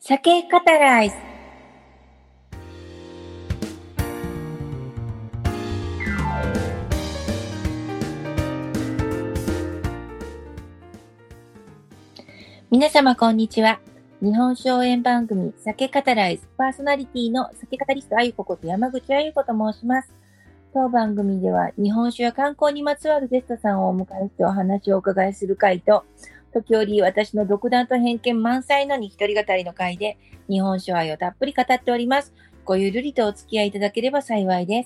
酒カタライス。皆様こんにちは。日本酒応援番組酒カタライスパーソナリティの酒カタリストあゆここと山口あゆこと申します。当番組では日本酒や観光にまつわるゲストさんをお迎えしてお話をお伺いする会と、時折私の独断と偏見満載の一人語りの会で日本酒愛をたっぷり語っております。ごゆるりとお付き合いいただければ幸いです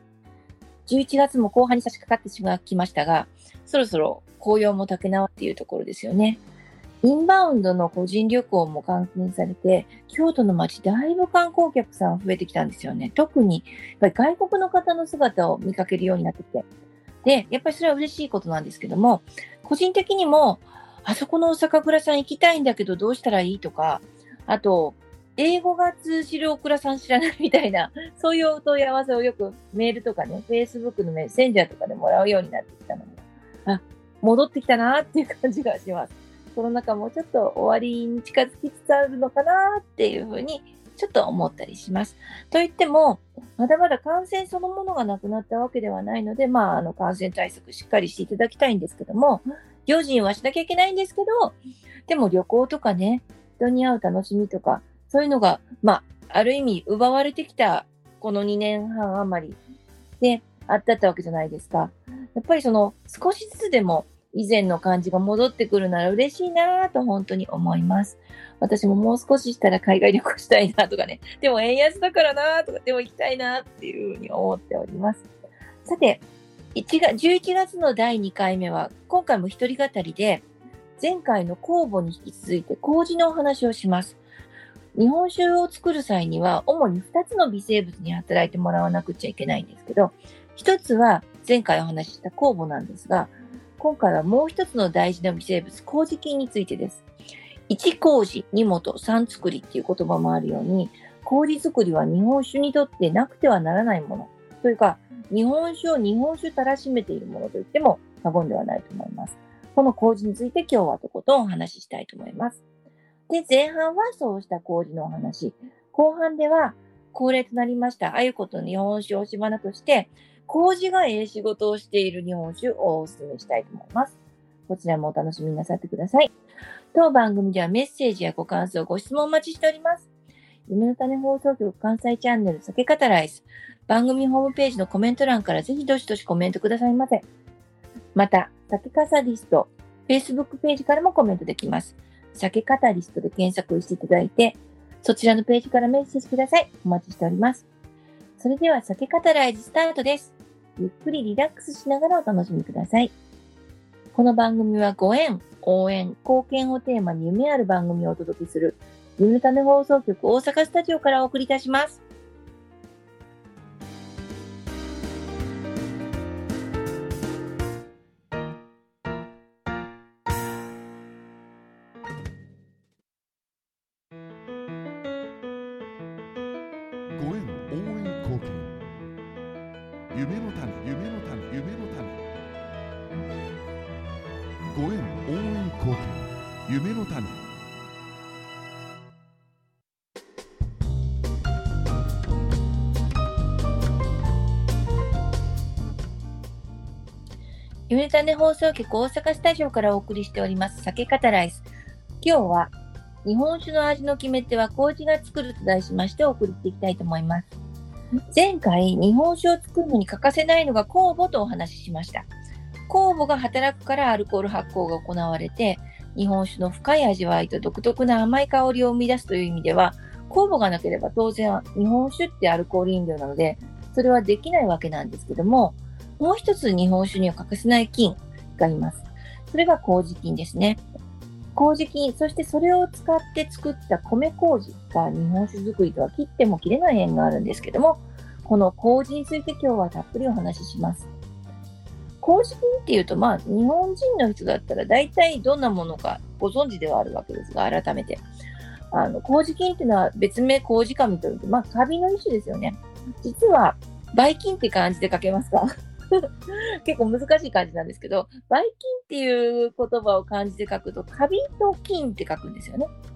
。11月も後半に差し掛かってきましたが、そろそろ紅葉も竹縄っていうところですよね。インバウンドの個人旅行も解禁されて、京都の街だいぶ観光客さん増えてきたんですよね。特にやっぱり外国の方の姿を見かけるようになってきて。で、やっぱりそれは嬉しいことなんですけども、個人的にも、あそこのお酒蔵さん行きたいんだけどどうしたらいいとか、あと、英語が通じるお蔵さん知らないみたいな、そういうお問い合わせをよくメールとかね、Facebook のメッセンジャーとかでもらうようになってきたので、戻ってきたなっていう感じがします。コロナ禍もちょっと終わりに近づきつつあるのかなっていうふうにちょっと思ったりします。といっても、まだまだ感染そのものがなくなったわけではないので、感染対策しっかりしていただきたいんですけども、用心はしなきゃいけないんですけど、でも旅行とかね、人に会う楽しみとか、そういうのが、ある意味奪われてきたこの2年半余りであったわけじゃないですか。やっぱり少しずつでも以前の感じが戻ってくるなら嬉しいなぁと本当に思います。私ももう少ししたら海外旅行したいなとかね。でも円安だからなとか、でも行きたいなっていうふうに思っております。さて、11月の第2回目は、今回も一人語りで、前回の酵母に引き続いて麹のお話をします。日本酒を作る際には、主に2つの微生物に働いてもらわなくちゃいけないんですけど、1つは前回お話しした酵母なんですが、今回はもう一つの大事な微生物、麹菌についてです。1麹、2元、3作りっていう言葉もあるように、麹作りは日本酒にとってなくてはならないもの。というか、日本酒を日本酒たらしめているものと言っても過言ではないと思います。この麹について今日はとことんお話ししたいと思います。で、前半はそうした麹のお話。後半では恒例となりましたあゆこと日本酒をしばなとして、麹が仕事をしている日本酒をお勧めしたいと思います。こちらもお楽しみなさってください。当番組ではメッセージやご感想、ご質問をお待ちしております。夢の種放送局関西チャンネル酒カタライス番組ホームページのコメント欄からぜひどしどしコメントくださいませ。また、酒カタリスト Facebook ページからもコメントできます。酒カタリストで検索していただいて、そちらのページからメッセージください。お待ちしております。それでは酒カタライズスタートです。ゆっくりリラックスしながらお楽しみください。この番組はご縁、応援、貢献をテーマに夢ある番組をお届けする夢の種放送局大阪スタジオからお送りいたします。 ご縁応援貢献夢の種ご縁応援貢献夢の種夢の種放送局大阪スタジオからお送りしております酒カタライス。今日は日本酒の味の決め手は麹が作ると題しましてお送りしていきたいと思います。前回日本酒を作るのに欠かせないのが酵母とお話ししました。酵母が働くからアルコール発酵が行われて、日本酒の深い味わいと独特な甘い香りを生み出すという意味では、酵母がなければ当然日本酒ってアルコール飲料なので、それはできないわけなんですけども、もう一つ日本酒には欠かせない菌がいます。それが麹菌ですね。麹菌、そしてそれを使って作った米麹が日本酒作りとは切っても切れない縁があるんですけども、この麹について今日はたっぷりお話しします。麹菌っていうと、日本人の人だったら大体どんなものかご存知ではあるわけですが、改めて。麹菌っていうのは別名麹紙というと、カビの一種ですよね。実は、ばい菌って感じで書けますか結構難しい感じなんですけど、ばい菌っていう言葉を漢字で書くと、カビと菌って書くんですよね。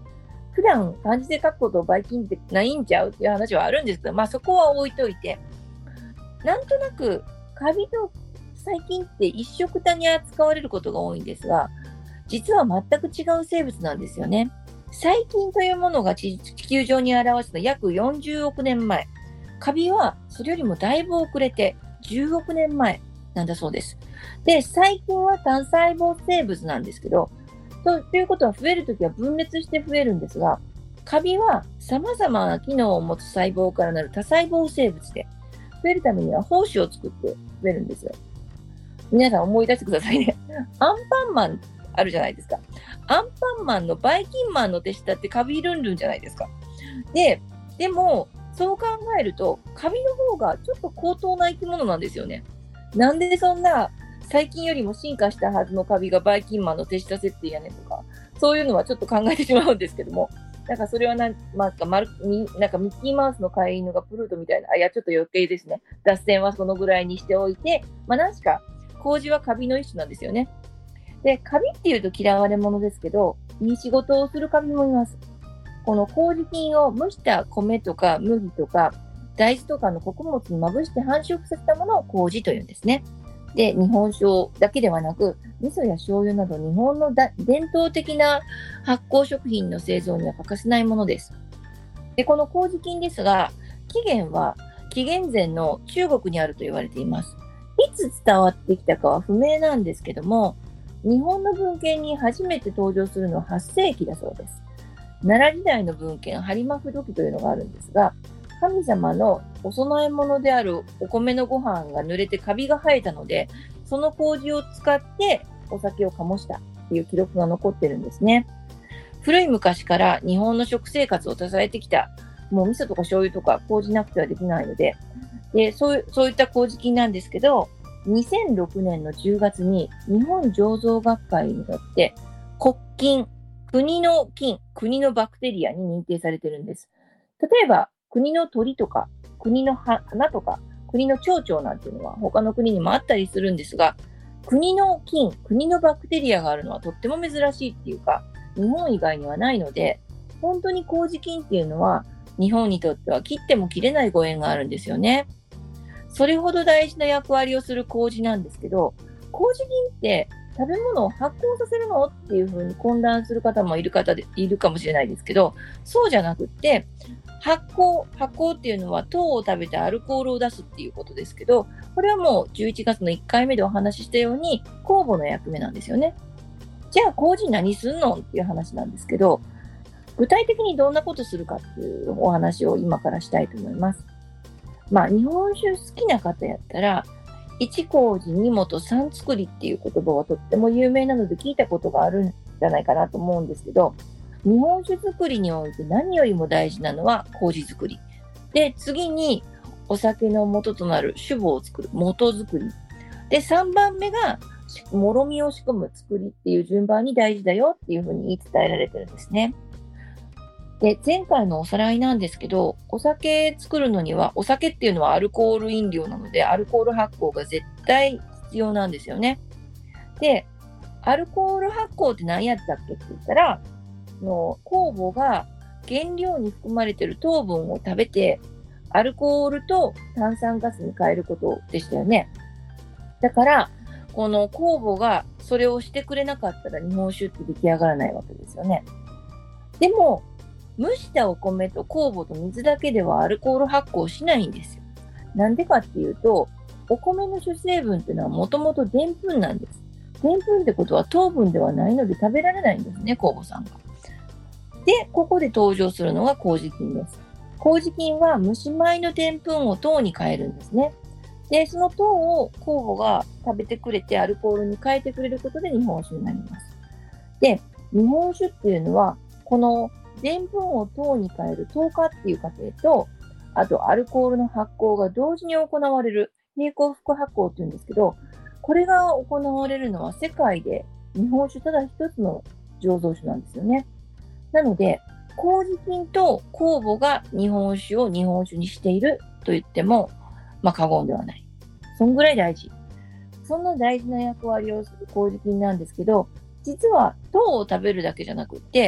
普段漢字で書くことをばい菌ってないんちゃうっていう話はあるんですけど、そこは置いといて、なんとなくカビと細菌って一緒くたに扱われることが多いんですが、実は全く違う生物なんですよね。細菌というものが地球上に現れた約40億年前。カビはそれよりもだいぶ遅れて10億年前なんだそうです。で、細菌は単細胞生物なんですけど、ということは増えるときは分裂して増えるんですが、カビは様々な機能を持つ細胞からなる多細胞生物で、増えるためには胞子を作って増えるんですよ。皆さん思い出してくださいね。アンパンマンあるじゃないですか。アンパンマンのバイキンマンの手下ってカビルンルンじゃないですか。でも、そう考えると、カビの方がちょっと高等な生き物なんですよね。なんでそんな細菌よりも進化したはずのカビがバイキンマンの手下設定やねんとか、そういうのはちょっと考えてしまうんですけども、なんかそれはなんかミッキーマウスの飼い犬がプルートみたいな、いや、ちょっと余計ですね。脱線はそのぐらいにしておいて、何しか、麹はカビの一種なんですよね。で、カビっていうと嫌われ者ですけど、いい仕事をするカビもいます。この麹菌を蒸した米とか麦とか大豆とかの穀物にまぶして繁殖させたものを麹というんですね。で、日本酒だけではなく、味噌や醤油など日本の伝統的な発酵食品の製造には欠かせないものです。で、この麹菌ですが、起源は紀元前の中国にあると言われています。いつ伝わってきたかは不明なんですけども、日本の文献に初めて登場するのは8世紀だそうです。奈良時代の文献、播磨不土記というのがあるんですが、神様のお供え物であるお米のご飯が濡れてカビが生えたので、その麹を使ってお酒を醸したっていう記録が残ってるんですね。古い昔から日本の食生活を支えてきた、もう味噌とか醤油とか麹なくてはできないので、そういった麹菌なんですけど、2006年の10月に日本醸造学会によって国菌、国の菌、国のバクテリアに認定されているんです。例えば、国の鳥とか、国の花とか、国の蝶々なんていうのは他の国にもあったりするんですが、国の菌、国のバクテリアがあるのはとっても珍しいっていうか、日本以外にはないので、本当に麹菌っていうのは日本にとっては切っても切れないご縁があるんですよね。それほど大事な役割をする麹なんですけど、麹菌って食べ物を発酵させるのっていうふうに混乱する方もいるかもしれないですけど、そうじゃなくって、発酵っていうのは糖を食べてアルコールを出すっていうことですけど、これはもう11月の1回目でお話ししたように酵母の役目なんですよね。じゃあ麹何すんのっていう話なんですけど、具体的にどんなことするかっていうお話を今からしたいと思います。日本酒好きな方やったら、一麹二元三作りっていう言葉はとっても有名なので聞いたことがあるんじゃないかなと思うんですけど、日本酒作りにおいて何よりも大事なのは麹作り。で、次にお酒の元となる酒母を作る元作り。で、3番目がもろみを仕込む作りっていう順番に大事だよっていうふうに言い伝えられてるんですね。で、前回のおさらいなんですけど、お酒作るのには、お酒っていうのはアルコール飲料なので、アルコール発酵が絶対必要なんですよね。で、アルコール発酵って何やったっけって言ったら、酵母が原料に含まれている糖分を食べて、アルコールと炭酸ガスに変えることでしたよね。だから、この酵母がそれをしてくれなかったら日本酒って出来上がらないわけですよね。でも、蒸したお米と酵母と水だけではアルコール発酵しないんですよ。なんでかっていうと、お米の主成分っていうのはもともとでんぷんなんです。でんぷんってことは糖分ではないので食べられないんですね、酵母さんが。で、ここで登場するのが麹菌です。麹菌は蒸し米のでんぷんを糖に変えるんですね。で、その糖を酵母が食べてくれてアルコールに変えてくれることで日本酒になります。で、日本酒っていうのは、このでんぷんを糖に変える糖化っていう過程と、あとアルコールの発酵が同時に行われる並行複発酵っていうんですけど、これが行われるのは世界で日本酒ただ一つの醸造酒なんですよね。なので、麹菌と酵母が日本酒を日本酒にしていると言っても、過言ではない。そんぐらい大事。そんな大事な役割をする麹菌なんですけど、実は糖を食べるだけじゃなくって、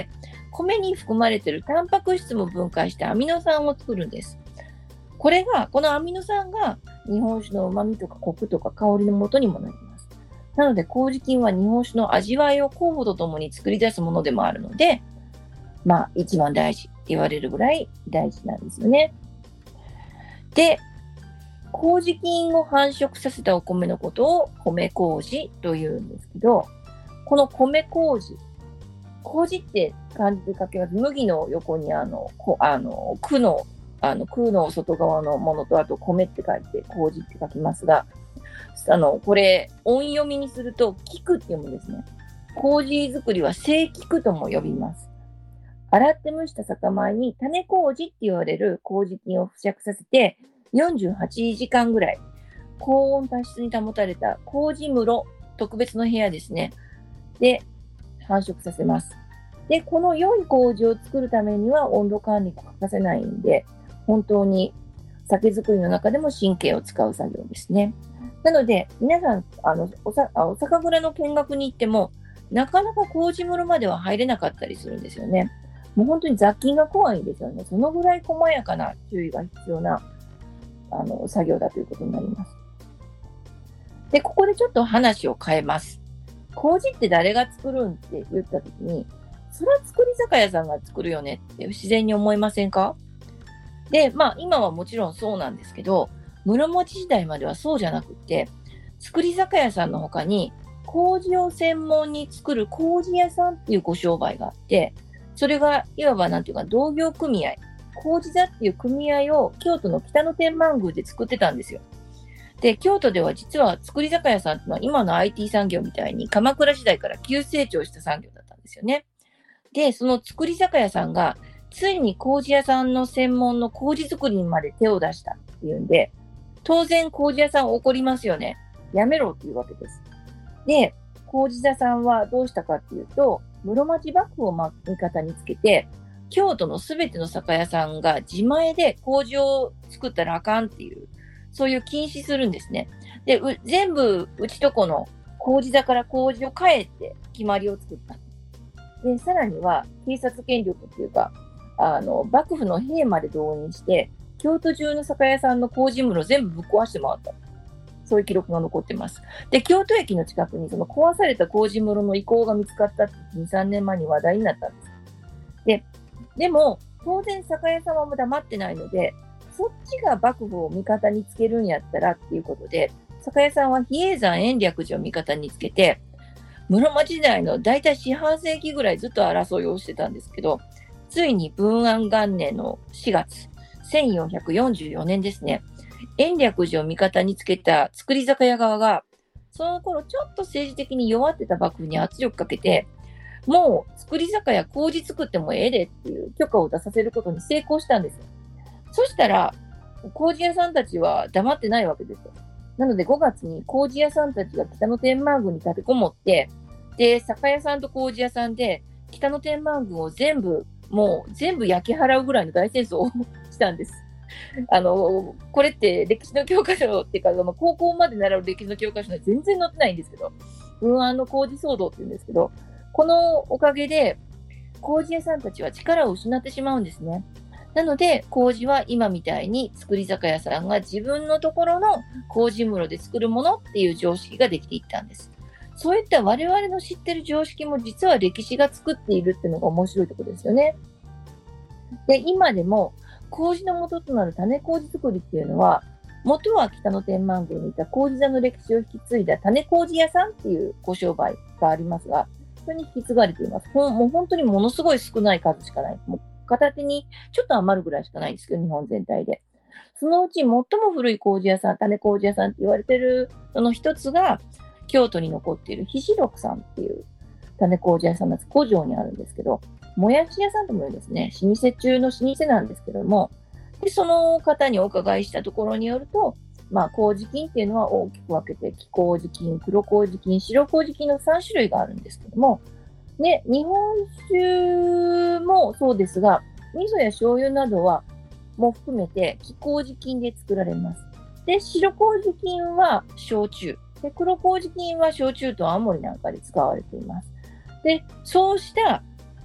米に含まれているタンパク質も分解してアミノ酸を作るんです。このアミノ酸が日本酒の旨味とかコクとか香りの元にもなります。なので麹菌は日本酒の味わいを酵母とともに作り出すものでもあるので、一番大事って言われるぐらい大事なんですよね。で、麹菌を繁殖させたお米のことを米麹というんですけど、この米麹、麹って漢字で書きます。麦の横に空の外側のものと、あと米って書いて麹って書きますが、これ音読みにすると菊って読むんですね。麹作りは生菊とも呼びます。洗って蒸した酒米に種麹って言われる麹菌を付着させて48時間ぐらい高温多湿に保たれた麹室、特別の部屋ですね。で、繁殖させます。で、この良い麹を作るためには温度管理が欠かせないんで、本当に酒造りの中でも神経を使う作業ですね。なので、皆さん、お酒蔵の見学に行っても、なかなか麹室までは入れなかったりするんですよね。もう本当に雑菌が怖いんですよね。そのぐらい細やかな注意が必要な作業だということになります。で、ここでちょっと話を変えます。麹って誰が作るんって言ったときに、それは作り酒屋さんが作るよねって自然に思いませんか？で、今はもちろんそうなんですけど、室町時代まではそうじゃなくって、作り酒屋さんの他に、麹を専門に作る麹屋さんっていうご商売があって、それがいわば同業組合、麹座っていう組合を京都の北野天満宮で作ってたんですよ。で、京都では実は作り酒屋さんっていうのは今の IT 産業みたいに鎌倉時代から急成長した産業だったんですよね。で、その作り酒屋さんがついに麹屋さんの専門の麹作りにまで手を出したっていうんで、当然麹屋さん怒りますよね。やめろっていうわけです。で、麹座さんはどうしたかっていうと、室町幕府を味方につけて、京都のすべての酒屋さんが自前で麹を作ったらあかんっていう、そういう禁止するんですね。で、全部うちとこの麹座から麹を変えて決まりを作った。で、さらには警察権力っていうか、幕府の兵まで動員して、京都中の酒屋さんの麹室全部ぶっ壊して回った。そういう記録が残ってます。で、京都駅の近くにその壊された麹室の遺構が見つかったって2、3年前に話題になったんです。でも、当然酒屋さんは黙ってないので、そっちが幕府を味方につけるんやったらっていうことで、酒屋さんは比叡山延暦寺を味方につけて、室町時代のだいたい四半世紀ぐらいずっと争いをしてたんですけど、ついに文安元年の4月、1444年ですね。延暦寺を味方につけた造り酒屋側が、その頃ちょっと政治的に弱ってた幕府に圧力かけて、もう造り酒屋麹作ってもええでっていう許可を出させることに成功したんですよ。そしたら、麹屋さんたちは黙ってないわけですよ。なので5月に麹屋さんたちが北野天満宮に立てこもって、で、酒屋さんと麹屋さんで北野天満宮を全部焼き払うぐらいの大戦争をしたんです。これって歴史の教科書っていうか、高校まで習う歴史の教科書には全然載ってないんですけど、文安の麹騒動って言うんですけど、このおかげで麹屋さんたちは力を失ってしまうんですね。なので、麹は今みたいに造り酒屋さんが自分のところの麹室で作るものっていう常識ができていったんです。そういった我々の知ってる常識も実は歴史が作っているっていうのが面白いところですよね。で、今でも麹の元となる種麹作りっていうのは、元は北野天満宮にいた麹座の歴史を引き継いだ種麹屋さんっていうご商売がありますが、それに引き継がれています。もう本当にものすごい少ない数しかない。もう片手にちょっと余るぐらいしかないんですけど、日本全体で。そのうち最も古い麹屋さん、種麹屋さんって言われてるのの一つが、京都に残っている菱六さんっていう種麹屋さんなんです。古城にあるんですけど、もやし屋さんとも言うんですね。老舗中の老舗なんですけども、でその方にお伺いしたところによると、麹菌っていうのは大きく分けて、黄麹菌、黒麹菌、白麹菌の3種類があるんですけども、ね、日本酒もそうですが、味噌や醤油などはも含めて黄麹菌で作られます。で、白麹菌は焼酎。で、黒麹菌は焼酎と青森なんかで使われています。で、そうした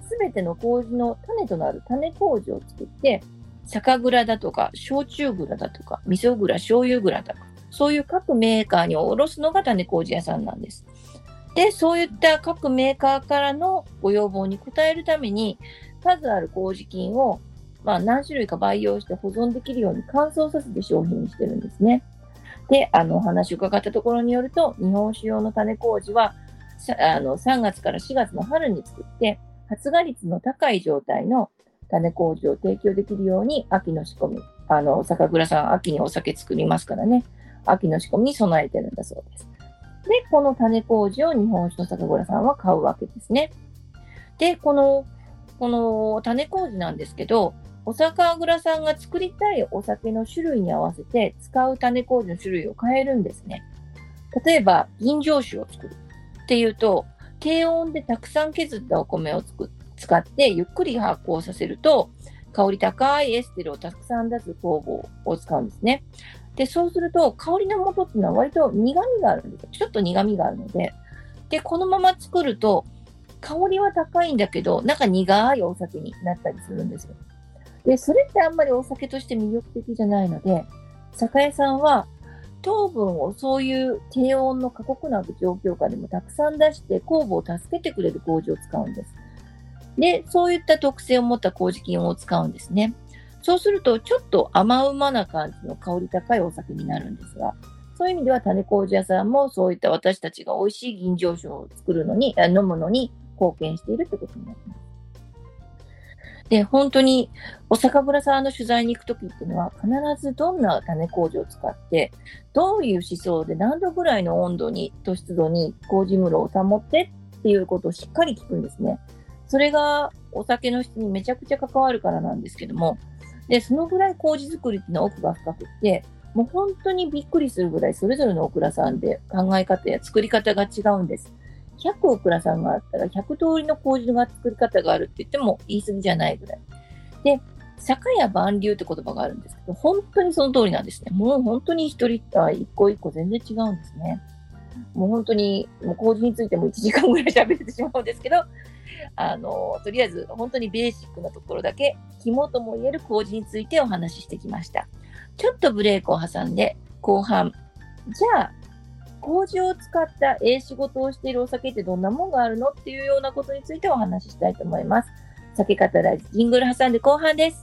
すべての麹の種となる種麹を作って、酒蔵だとか、焼酎蔵だとか、味噌蔵、醤油蔵だとか、そういう各メーカーに卸すのが種麹屋さんなんです。で、そういった各メーカーからのご要望に応えるために、数ある麹菌を、何種類か培養して保存できるように乾燥させて商品にしてるんですね。で、お話を伺ったところによると、日本酒用の種麹は、3月から4月の春に作って、発芽率の高い状態の種麹を提供できるように、秋の仕込み、酒蔵さん、秋にお酒作りますからね、秋の仕込みに備えてるんだそうです。で、この種麹を日本酒の酒蔵さんは買うわけですね。で、この種麹なんですけど、お酒蔵さんが作りたいお酒の種類に合わせて使う種麹の種類を変えるんですね。例えば、吟醸酒を作るっていうと、低温でたくさん削ったお米を使ってゆっくり発酵させると、香り高いエステルをたくさん出す酵母を使うんですね。で、そうすると、香りの元っていうのは割と苦味があるんですよ。ちょっと苦味があるので。で、このまま作ると、香りは高いんだけど、なんか苦いお酒になったりするんですよ。で、それってあんまりお酒として魅力的じゃないので、酒屋さんは糖分をそういう低温の過酷な状況下でもたくさん出して酵母を助けてくれる麹を使うんです。で、そういった特性を持った麹菌を使うんですね。そうすると、ちょっと甘うまな感じの香り高いお酒になるんですが、そういう意味では種麹屋さんもそういった私たちが美味しい吟醸酒を作るのに、飲むのに貢献しているということになります。で、本当にお酒蔵さんの取材に行くときっていうのは、必ずどんな種麹を使って、どういう思想で何度ぐらいの温度に、と湿度に麹室を保ってっていうことをしっかり聞くんですね。それがお酒の質にめちゃくちゃ関わるからなんですけども、で、そのぐらい麹作りっていうのは奥が深くって、もう本当にびっくりするぐらいそれぞれのお蔵さんで考え方や作り方が違うんです。100お蔵さんがあったら100通りの麹の作り方があるって言っても言い過ぎじゃないぐらい。で、坂や万流って言葉があるんですけど、本当にその通りなんですね。もう本当に一個一個全然違うんですね。もう本当に、もう麹についても1時間ぐらい喋れてしまうんですけど、とりあえず本当にベーシックなところだけ、肝とも言える麹についてお話ししてきました。ちょっとブレークを挟んで、後半、じゃあ、麹を使った仕事をしているお酒ってどんなもんがあるのっていうようなことについてお話ししたいと思います。酒語らずジングル挟んで後半です。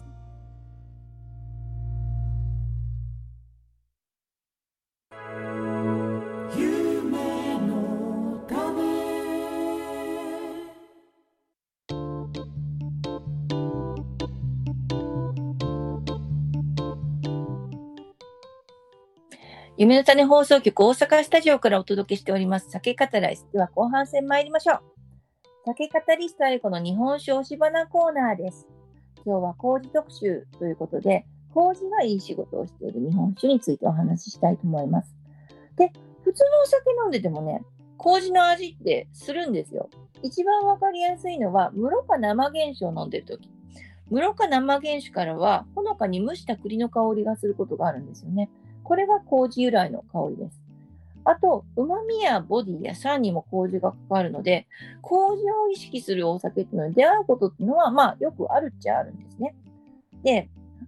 夢の種放送局大阪スタジオからお届けしております酒語らず。では後半戦参りましょう。酒語りストあゆこの日本酒押し花コーナーです。今日は麹特集ということで、麹がいい仕事をしている日本酒についてお話ししたいと思います。で、普通のお酒飲んでてもね、麹の味ってするんですよ。一番わかりやすいのは、室賀生原酒を飲んでるとき。室賀生原酒からは、ほのかに蒸した栗の香りがすることがあるんですよね。これが麹由来の香りです。あと、旨味やボディや酸にも麹が関わるので、麹を意識するお酒っていうのに出会うことっていうのは、よくあるっちゃあるんですね。で、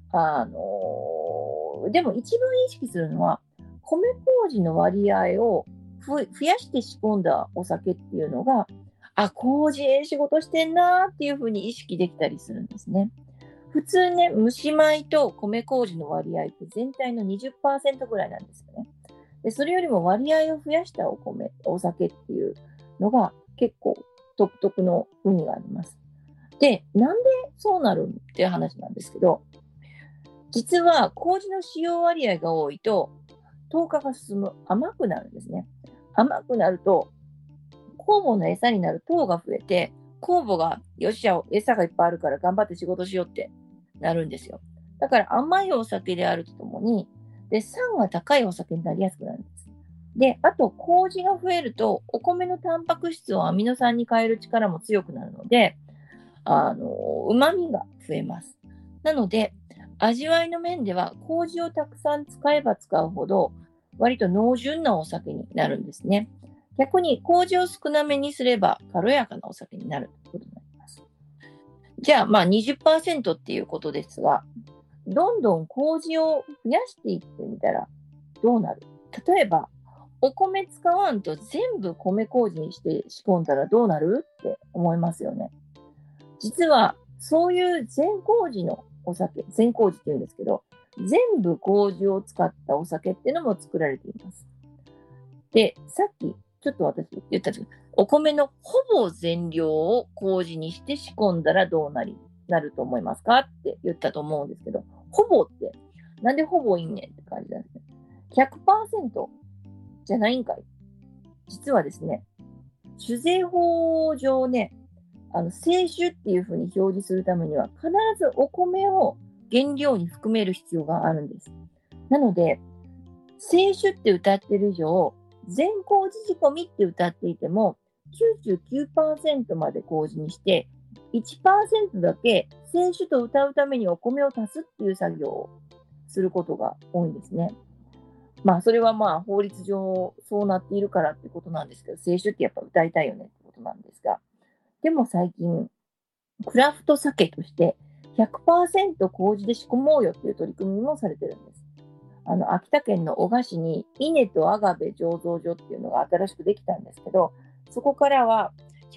でも一番意識するのは、米麹の割合を増やして仕込んだお酒っていうのが、麹仕事してんなーっていうふうに意識できたりするんですね。普通ね、蒸し米と米麹の割合って全体の 20% ぐらいなんですよね。で、それよりも割合を増やしたお酒っていうのが結構独特の意味があります。で、なんでそうなるっていう話なんですけど、実は麹の使用割合が多いと、糖化が進む、甘くなるんですね。甘くなると、酵母の餌になる糖が増えて、酵母が、よっしゃ、餌がいっぱいあるから頑張って仕事しようってなるんですよ。だから甘いお酒であるとともに、で、酸が高いお酒になりやすくなるんです。で、あと、麹が増えると、お米のタンパク質をアミノ酸に変える力も強くなるので、旨味が増えます。なので、味わいの面では、麹をたくさん使えば使うほど、割と濃純なお酒になるんですね。逆に、麹を少なめにすれば、軽やかなお酒になるということになります。 じゃあ、まあ20%っていうことですが、どんどん麹を増やしていってみたらどうなる？例えば、お米使わんと全部米麹にして仕込んだらどうなるって思いますよね。実は、そういう全麹のお酒、全麹って言うんですけど、全部麹を使ったお酒っていうのも作られています。で、さっきちょっと私言ったんですけど、お米のほぼ全量を麹にして仕込んだらどうなると思いますかって言ったと思うんですけど、ほぼって、なんでほぼいいねんって感じなんですね。100% じゃないんかい。実はですね、酒税法上ね、清酒っていうふうに表示するためには、必ずお米を原料に含める必要があるんです。なので、清酒って歌ってる以上、全麹仕込みって歌っていても、99% まで麹にして、1% だけ清酒と歌うためにお米を足すっていう作業をすることが多いんですね。まあ、それはまあ、法律上そうなっているからってことなんですけど、清酒ってやっぱ歌いたいよねってことなんですが、でも最近、クラフト酒として100% 麹で仕込もうよっていう取り組みもされてるんです。秋田県の男鹿市に稲とアガベ醸造所っていうのが新しくできたんですけど、そこからは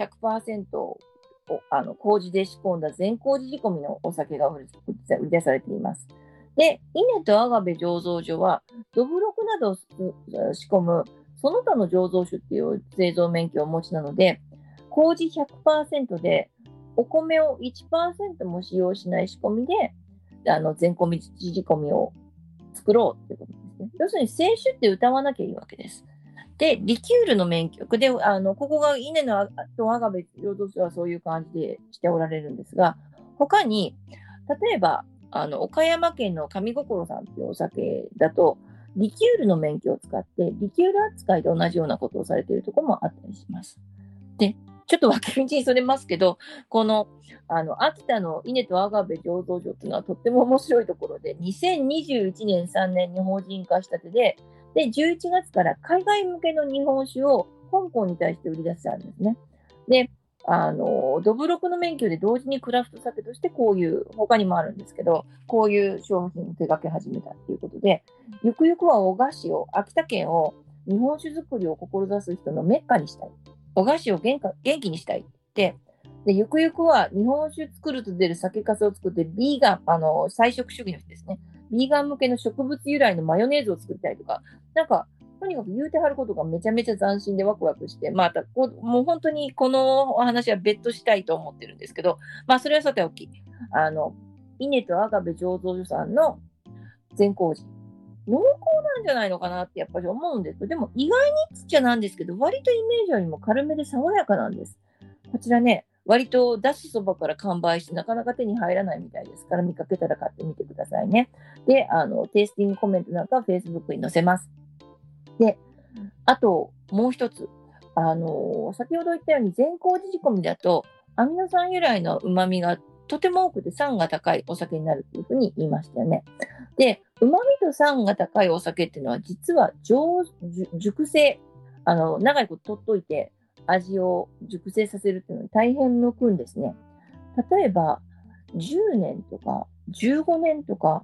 100%を麹で仕込んだ全麹仕込みのお酒が売り出されています。で、稲とアガベ醸造所は、どぶろくなどを仕込むその他の醸造酒っていう製造免許をお持ちなので、麹100%でお米を1%も使用しない仕込みで、全麹仕込みを作ろうっていうことですね。要するに、清酒って歌わなきゃいいわけです。で、リキュールの免許で、ここが稲のとアガベ醸造所はそういう感じでしておられるんですが、他に、例えば、岡山県の上心さんっていうお酒だと、リキュールの免許を使って、リキュール扱いで同じようなことをされているところもあったりします。で、ちょっと分け道にそれますけど、この、秋田の稲とアガベ醸造所っていうのはとっても面白いところで、2021年、3年に法人化したてで、11月から海外向けの日本酒を香港に対して売り出してあるんですね。で、どぶろくの免許で同時にクラフト酒としてこういう、他にもあるんですけど、こういう商品を手掛け始めたっていうことで、ゆくゆくは男鹿市を、秋田県を日本酒造りを志す人のメッカにしたい。お菓子を元気にしたいって。で、ゆくゆくは日本酒作ると出る酒粕を作って、ビーガン、菜食主義の人ですね。ビーガン向けの植物由来のマヨネーズを作りたいとか、なんか、とにかく言うてはることがめちゃめちゃ斬新でワクワクして、またもう本当にこのお話は別途したいと思ってるんですけど、まあそれはさておき、稲とアガベ醸造所さんの全麹、濃厚なんじゃないのかなってやっぱり思うんですけど、でも意外にちっちゃなんですけど、割とイメージよりも軽めで爽やかなんです。こちらね、割とだしそばから完売してなかなか手に入らないみたいですから、見かけたら買ってみてくださいね。で、テイスティングコメントなんかは Facebook に載せます。で、あともう一つ、先ほど言ったように全麹仕込みだと、アミノ酸由来の旨味がとても多くて酸が高いお酒になるというふうに言いましたよね。で、旨味と酸が高いお酒っていうのは実は熟成、長いこと取っといて味を熟成させるっていうのに大変向くんですね。例えば、10年とか15年とか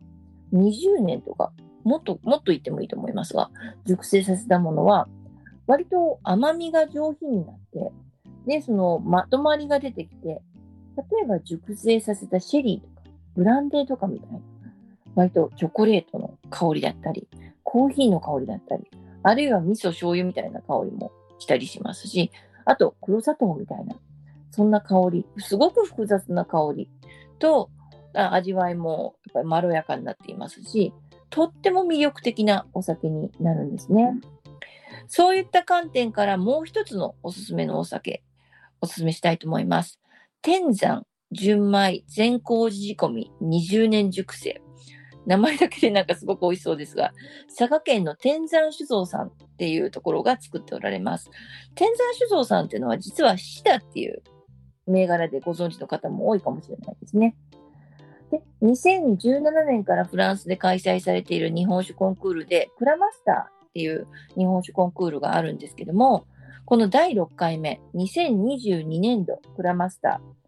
20年とか、もっと言ってもいいと思いますが、熟成させたものは割と甘みが上品になって、で、そのまとまりが出てきて、例えば熟成させたシェリーとか、ブランデーとかみたいな、割とチョコレートの香りだったり、コーヒーの香りだったり、あるいは味噌醤油みたいな香りもしたりしますし、あと黒砂糖みたいな、そんな香り、すごく複雑な香りと、味わいもやっぱりまろやかになっていますし、とっても魅力的なお酒になるんですね。そういった観点からもう一つのおすすめのお酒、おすすめしたいと思います。天山純米全麹仕込み20年熟成。名前だけでなんかすごく美味しそうですが、佐賀県の天山酒造さんっていうところが作っておられます。天山酒造さんっていうのは実はシダっていう銘柄でご存知の方も多いかもしれないですね。で、2017年からフランスで開催されている日本酒コンクールでクラマスターっていう日本酒コンクールがあるんですけども、この第6回目、2022年度クラマスター、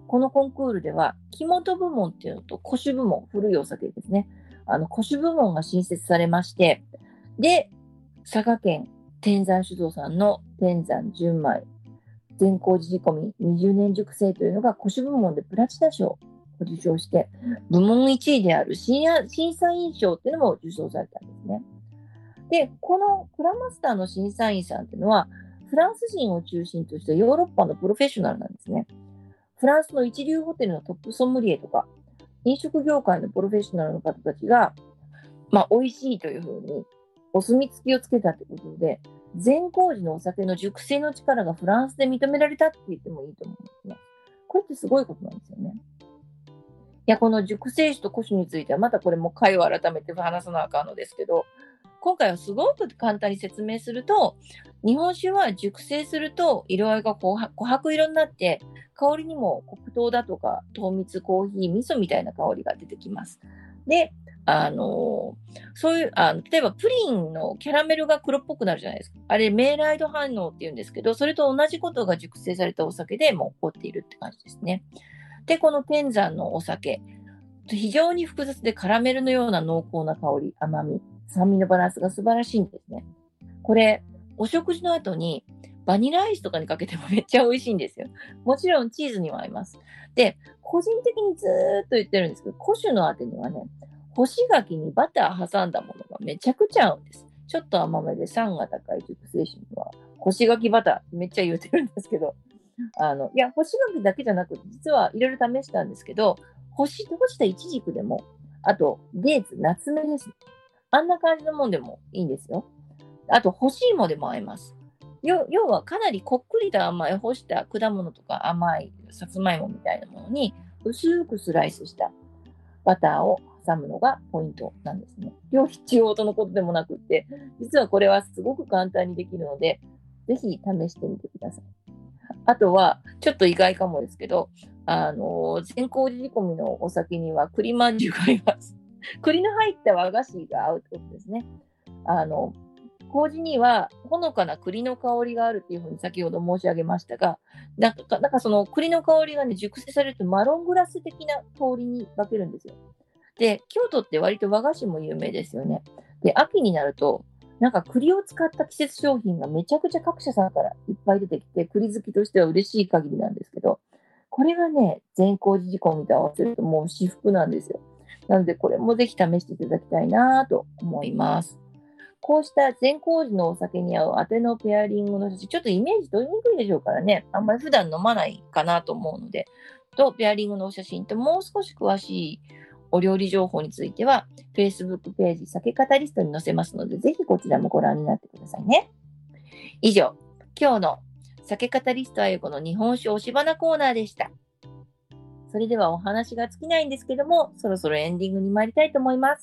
このコンクールでは、木本部門っていうのと古酒部門、古いお酒ですね。古酒部門が新設されまして、で、佐賀県天山酒造さんの天山純米全麹仕込み20年熟成というのが古酒部門でプラチナ賞を受賞して、部門1位である審査員賞っていうのも受賞されたんですね。で、このクラマスターの審査員さんっていうのは、フランス人を中心としたヨーロッパのプロフェッショナルなんですね。フランスの一流ホテルのトップソムリエとか、飲食業界のプロフェッショナルの方たちが、美味しいというふうにお墨付きをつけたということで、全麹のお酒の熟成の力がフランスで認められたって言ってもいいと思うんですね。これってすごいことなんですよね。いや、この熟成酒と古酒については、またこれも回を改めて話さなあかんのですけど、今回はすごく簡単に説明すると、日本酒は熟成すると色合いが琥珀色になって、香りにも黒糖だとか糖蜜、コーヒー、味噌みたいな香りが出てきます。で、そういう、例えばプリンのキャラメルが黒っぽくなるじゃないですか。あれ、メイライド反応って言うんですけど、それと同じことが熟成されたお酒でも起こっているって感じですね。で、この天山のお酒、非常に複雑でカラメルのような濃厚な香り、甘み、酸味のバランスが素晴らしいんですね。これ、お食事の後にバニラアイスとかにかけてもめっちゃ美味しいんですよ。もちろんチーズにも合います。で、個人的にずーっと言ってるんですけど、古酒のあてにはね、干し柿にバター挟んだものがめちゃくちゃ合うんです。ちょっと甘めで酸が高い熟成酒には、干し柿バターめっちゃ言ってるんですけど、いや、干し柿だけじゃなくて、実はいろいろ試したんですけど、干したイチジクでも、あと、デーツ、夏目です。あんな感じのもんでもいいんですよ。あと、干し芋でも合います。要は、かなりこっくりと甘い干した果物とか甘いさつまいもみたいなものに、薄くスライスしたバターを挟むのがポイントなんですね。料理中央とのことでもなくって、実はこれはすごく簡単にできるので、ぜひ試してみてください。あとは、ちょっと意外かもですけど、全麹仕込みのお酒には栗まんじゅうが合います。栗の入った和菓子が合うってことですね。麹にはほのかな栗の香りがあるっていうふうに先ほど申し上げましたが、なんかその栗の香りがね、熟成されるとマロングラス的な香りに化けるんですよ。で、京都って割と和菓子も有名ですよね。で、秋になると、なんか栗を使った季節商品がめちゃくちゃ各社さんからいっぱい出てきて、栗好きとしては嬉しい限りなんですけど、これがね、全麹仕込みと合わせるともう至福なんですよ。なので、これもぜひ試していただきたいなと思います。こうした全麹のお酒に合うあてのペアリングの写真、ちょっとイメージ取りにくいでしょうからね、あんまり普段飲まないかなと思うので、ペアリングのお写真ともう少し詳しいお料理情報については、Facebook ページ酒語リストに載せますので、ぜひこちらもご覧になってくださいね。以上、今日の酒語リストあゆこの日本酒押し花コーナーでした。それではお話が尽きないんですけども、そろそろエンディングに参りたいと思います。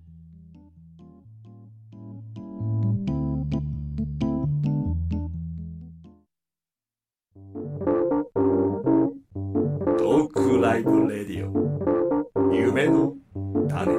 トークライブレディオ夢の種。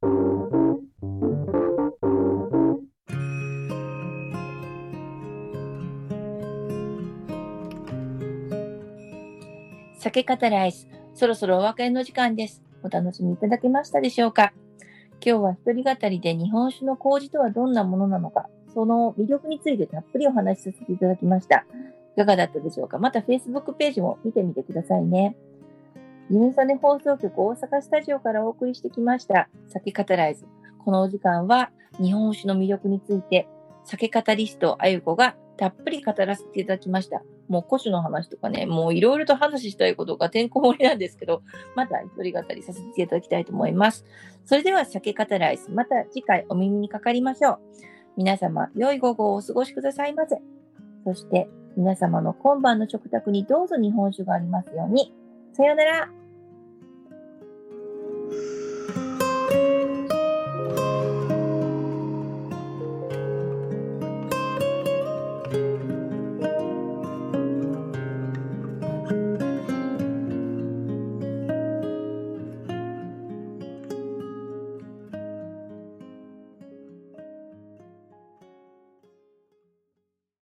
酒語ライス、そろそろお別れの時間です。お楽しみいただけましたでしょうか？今日は一人語りで日本酒の麹とはどんなものなのか、その魅力についてたっぷりお話しさせていただきました。いかがだったでしょうか？また Facebook ページも見てみてくださいね。夢さね放送局大阪スタジオからお送りしてきました酒語ライズ。このお時間は日本酒の魅力について酒語リストあゆこがたっぷり語らせていただきました。もう古酒の話とかね、もういろいろと話したいことがてんこ盛りなんですけど、また一人語りさせていただきたいと思います。それでは酒語ライズ、また次回お耳にかかりましょう。皆様、良い午後をお過ごしくださいませ。そして皆様の今晩の食卓にどうぞ日本酒がありますように。さようなら。